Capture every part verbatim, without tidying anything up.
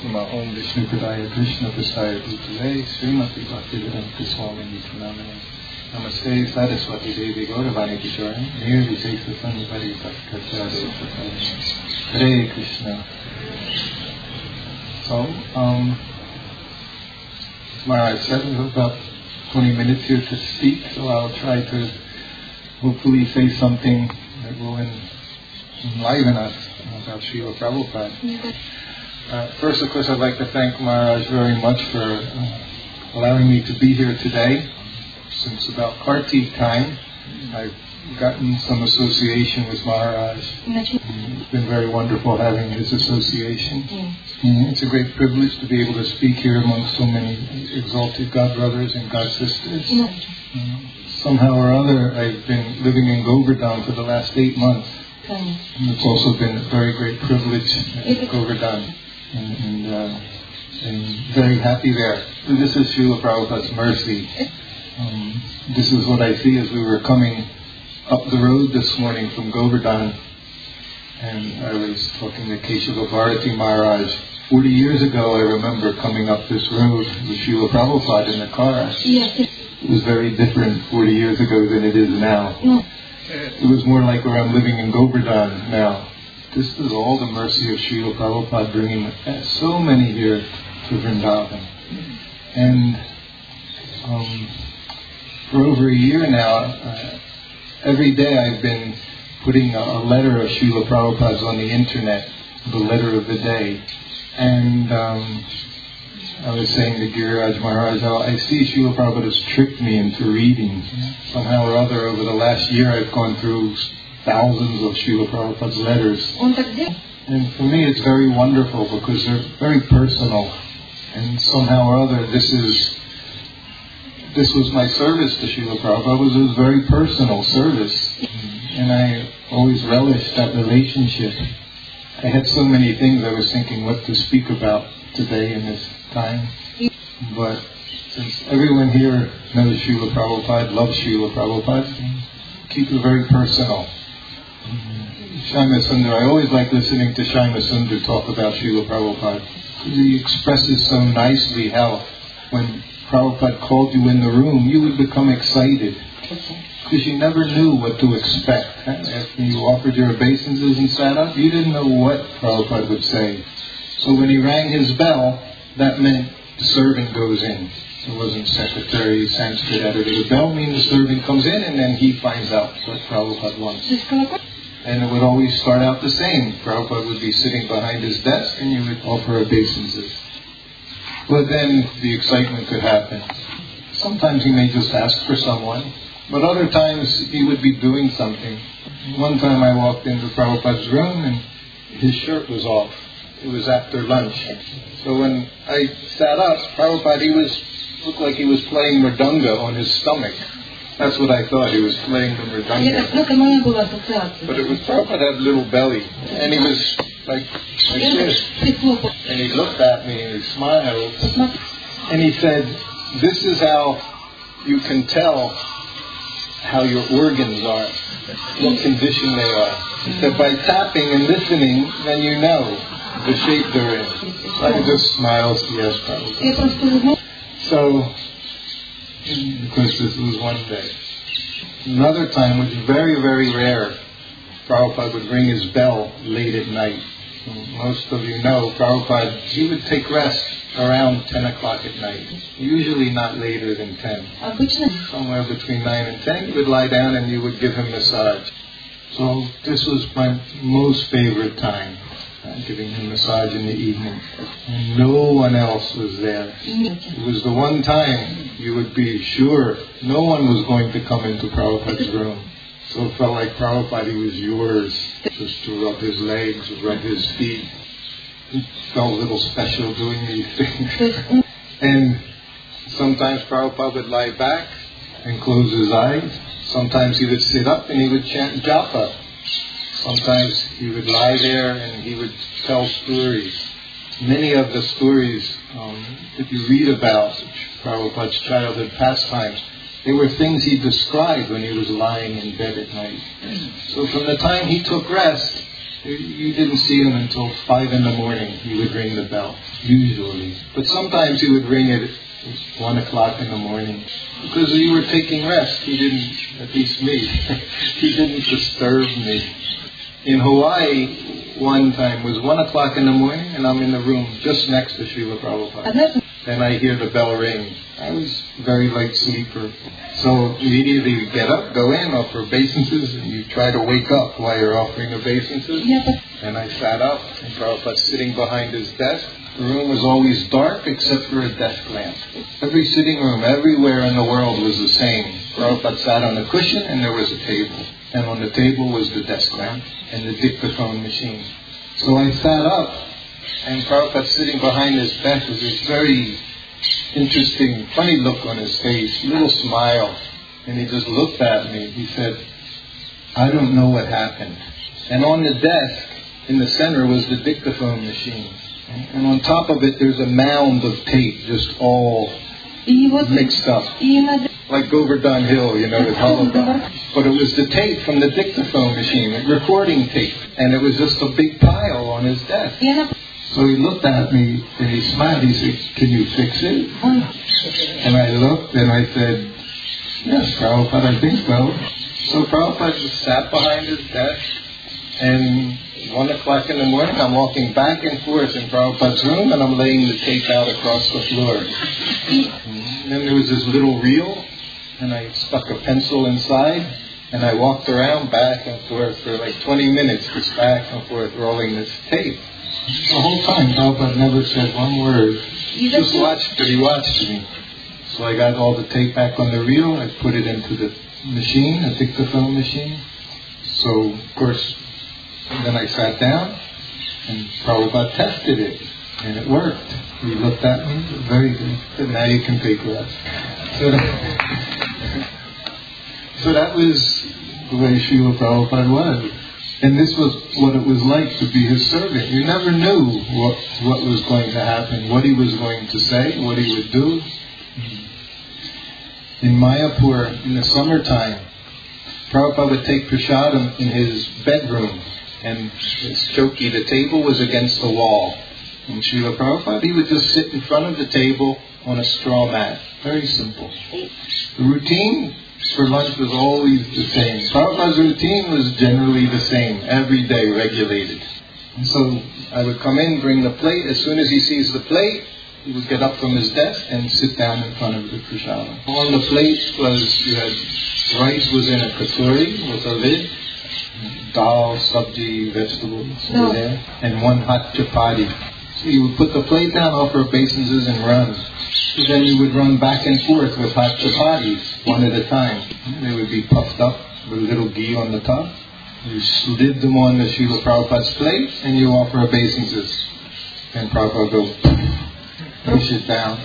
Atma Om Vishnu Padaya Krishna Prasaya Bhutale Srimati Bhaktivedanta Swami Pranamane Namaste Saraswati Devi Gauravani Kisharan Near Vijaysa Sanvari Bhakticharya Prasaya Hare Krishna. So, um, Maharaj said we have about twenty minutes here to speak, so I'll try to hopefully say something that will enliven us about Srila Prabhupada. Uh, first, of course, I'd like to thank Maharaj very much for uh, allowing me to be here today. Since about Kartik time, I've gotten some association with Maharaj. It's been very wonderful having his association. And it's a great privilege to be able to speak here among so many exalted God brothers and God sisters. Uh, somehow or other, I've been living in Govardhan for the last eight months. And it's also been a very great privilege at Govardhan. And, and, uh, and very happy there. And this is Srila Prabhupada's mercy. Um, this is what I see as we were coming up the road this morning from Govardhan. And I was talking to Keshava Bharati Maharaj. Forty years ago, I remember coming up this road with Srila Prabhupada in the car. Yes. It was very different forty years ago than it is now. Yes. It was more like where I'm living in Govardhan now. This is all the mercy of Srila Prabhupada bringing so many here to Vrindavan. And um, for over a year now, uh, every day I've been putting a, a letter of Srila Prabhupada's on the internet, the letter of the day. And um, I was saying to Giriraj Maharaj, I see Srila Prabhupada has tricked me into reading. Somehow or other, over the last year, I've gone through thousands of Srila Prabhupada's letters. And for me, it's very wonderful because they're very personal. And somehow or other, this is this was my service to Srila Prabhupada. It was a very personal service. And I always relished that relationship. I had so many things I was thinking what to speak about today in this time. But since everyone here knows Srila Prabhupada, loves Srila Prabhupada, keep it very personal. Shyama Sundar, I always like listening to Shyama Sundar talk about Srila Prabhupada. He expresses so nicely how when Prabhupada called you in the room, you would become excited. Because you never knew what to expect. After you offered your obeisances and sat up, you didn't know what Prabhupada would say. So when he rang his bell, that meant the servant goes in. It wasn't secretary, Sanskrit editor. The bell means the servant comes in and then he finds out what Prabhupada wants. And it would always start out the same. Prabhupada would be sitting behind his desk and you would offer obeisances. But then the excitement could happen. Sometimes he may just ask for someone. But other times he would be doing something. One time I walked into Prabhupada's room and his shirt was off. It was after lunch. So when I sat up, Prabhupada, he was looked like he was playing mridanga on his stomach. That's what I thought. He was playing the mridanga. But it was Prabhupada had a little belly. And he was like, like this. And he looked at me and he smiled. And he said, this is how you can tell how your organs are, what condition they are. He said, by tapping and listening, then you know the shape they're in. So I just smiled, yes, probably. So, because this was one day. Another time, which is very, very rare, Prabhupada would ring his bell late at night. Most of you know, Prabhupada, he would take rest around ten o'clock at night. Usually not later than ten. Somewhere between nine and ten, you would lie down and you would give him massage. So this was my most favorite time, uh, giving him massage in the evening. And no one else was there. It was the one time you would be sure no one was going to come into Prabhupada's room. So it felt like Prabhupada, he was yours, just to rub his legs, rub his feet. He felt a little special doing these things. And sometimes Prabhupada would lie back and close his eyes. Sometimes he would sit up and he would chant japa. Sometimes he would lie there and he would tell stories. Many of the stories um, that you read about Prabhupada's childhood pastimes, they were things he described when he was lying in bed at night. So from the time he took rest You didn't see him until five in the morning. He would ring the bell, usually. But sometimes he would ring it at one o'clock in the morning. Because you were taking rest. He didn't, at least me, he didn't disturb me. In Hawaii, one time was one o'clock in the morning, and I'm in the room just next to Srila Prabhupada. And I hear the bell ring. I was a very light sleeper. So immediately you get up, go in, offer obeisances, and you try to wake up while you're offering obeisances. And I sat up, and Prabhupada's sitting behind his desk. The room was always dark except for a desk lamp. Every sitting room, everywhere in the world was the same. Prabhupada sat on a cushion and there was a table. And on the table was the desk lamp and the dictaphone machine. So I sat up, and Prabhupada sitting behind his desk with this very interesting, funny look on his face, little smile. And he just looked at me. He said, I don't know what happened. And on the desk, in the center, was the dictaphone machine. And on top of it, there's a mound of tape, just all mixed up. Like Govardhan Hill, you know, with Holocaust. But it was the tape from the dictaphone machine, the recording tape. And it was just a big pile on his desk. So he looked at me and he smiled. He said, can you fix it? And I looked and I said, yes, Prabhupada, I think so. So Prabhupada just sat behind his desk, and one o'clock in the morning I'm walking back and forth in Prabhupada's room and I'm laying the tape out across the floor. And then there was this little reel, and I stuck a pencil inside, and I walked around back and forth for like twenty minutes, just back and forth rolling this tape. The whole time Prabhupada never said one word. He just watched, but he watched me. So I got all the tape back on the reel, I put it into the machine, a dictaphone machine. So, of course, then I sat down, and Prabhupada tested it, and it worked. He looked at me, very good. Said, now you can take rest. So that, so that was the way Srila Prabhupada was. And this was what it was like to be his servant. You never knew what, what was going to happen, what he was going to say, what he would do. In Mayapur, in the summertime, Prabhupada would take prasadam in his bedroom. And his choki, the table was against the wall. And Srila Prabhupada, he would just sit in front of the table on a straw mat. Very simple. The routine for lunch was always the same. Prabhupada's routine was generally the same, every day regulated. And so I would come in, bring the plate. As soon as he sees the plate, he would get up from his desk and sit down in front of the prasadam. On the plate was, you had, rice was in a katuri with a lid, dal, sabji, vegetables no. were there, and one hot chapati. So you would put the plate down, offer obeisances, and run. So then you would run back and forth with hot chapatis, one at a time. They would be puffed up with a little ghee on the top. You slid them on the Srila Prabhupada's plate, and you offer obeisances. And Prabhupada goes, push it down.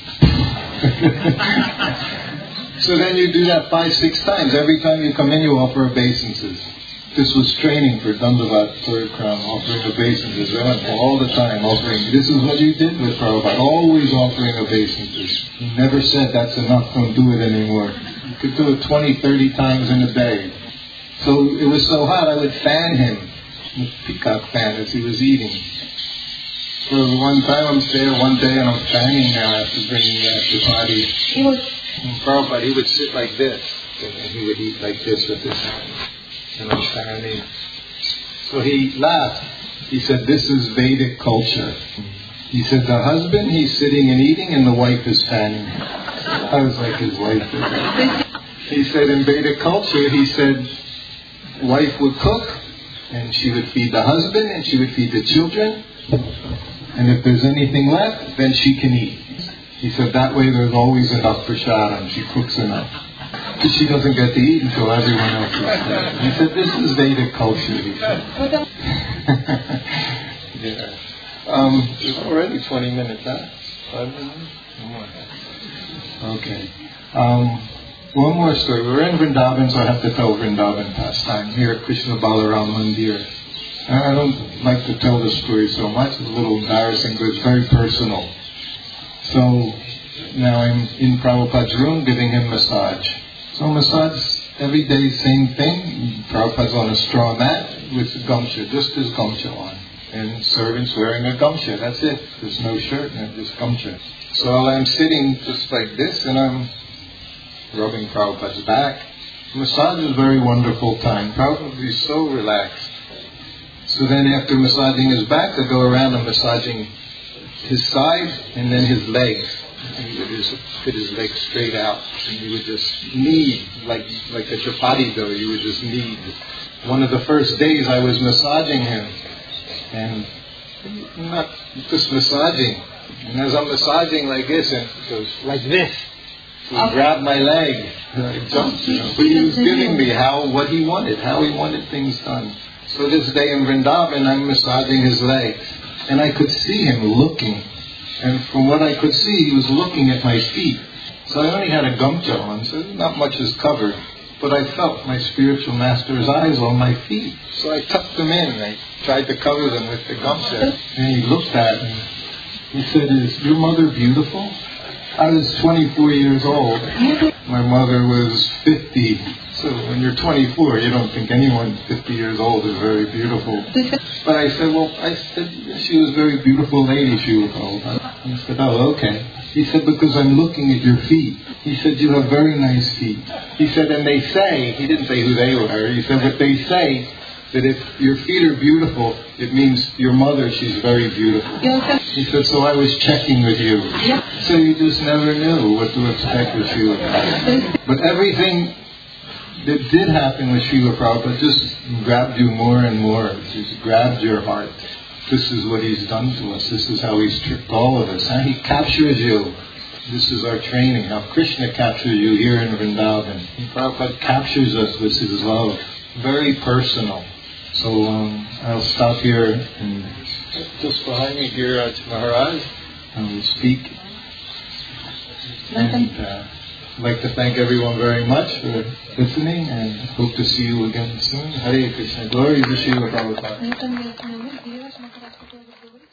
So then you do that five, six times. Every time you come in, you offer obeisances. This was training for Dandavat, third crown, offering obeisances. All the time offering. This is what you did with Prabhupada. Always offering obeisances. He never said that's enough, don't do it anymore. You could do it twenty, thirty times in a day. So it was so hot, I would fan him with peacock fan as he was eating. So one time I'm there one day and I'm fanning now after bringing that chapati. He was... And Prabhupada, he would sit like this. And he would eat like this with his hands. And I'm fanning. So he laughed. He said, this is Vedic culture. He said, the husband, he's sitting and eating, and the wife is fanning. I was like his wife. He said, in Vedic culture, he said, wife would cook, and she would feed the husband, and she would feed the children. And if there's anything left, then she can eat. He said, that way there's always enough prasadam. She cooks enough. Because she doesn't get to eat until everyone else is there. He said, this is Vedic culture, he said. Yeah. Um, it's already twenty minutes, huh? Five minutes? More. Okay. Um, one more story. We're in Vrindavan, so I have to tell Vrindavan pastime here at Krishna Balaram Mandir. I don't like to tell this story so much. It's a little embarrassing, but it's very personal. So now I'm in Prabhupada's room giving him massage. So massage every day, same thing. Prabhupada's on a straw mat. with gamcha, just his gamcha on. And servants wearing a gamcha, that's it. There's no shirt, and just gamcha. So I'm sitting just like this, and I'm rubbing Prabhupada's back. Massage is a very wonderful time. Prabhupada is so relaxed. So then after massaging his back, I go around and massaging his side and then his legs. And he would just put his legs straight out, and he would just knead, like like a chapati dough, he would just knead. One of the first days I was massaging him, and not just massaging. And as I'm massaging like this, and it goes like this. He grabbed my leg, and I jumped, you know. But he was giving me how, what he wanted, how he wanted things done. So this day in Vrindavan, I'm massaging his legs. And I could see him looking. And from what I could see, he was looking at my feet. So I only had a gamcha on, so not much is covered. But I felt my spiritual master's eyes on my feet. So I tucked them in. I tried to cover them with the gamcha. And he looked at me. He said, "Is your mother beautiful?" I was twenty-four years old. My mother was fifty. So when you're twenty-four, you don't think anyone fifty years old is very beautiful. But I said, well, I said, she was a very beautiful lady, she was old. He said, oh, okay. He said, because I'm looking at your feet. He said, you have very nice feet. He said, and they say, he didn't say who they were, he said, but they say that if your feet are beautiful, it means your mother, she's very beautiful. He said, so I was checking with you. So you just never knew what to expect with Srila Prabhupada. But everything that did happen with Srila Prabhupada just grabbed you more and more. It just grabbed your heart. This is what he's done to us. This is how he's tricked all of us. How he captures you. This is our training. How Krishna captures you here in Vrindavan. And Prabhupada captures us with his love. Very personal. So um, I'll stop here, and just behind me, Giriraj Maharaj, I will speak. And uh, I'd like to thank everyone very much for listening, and hope to see you again soon. Hare Krishna. Glory to Srila Prabhupada.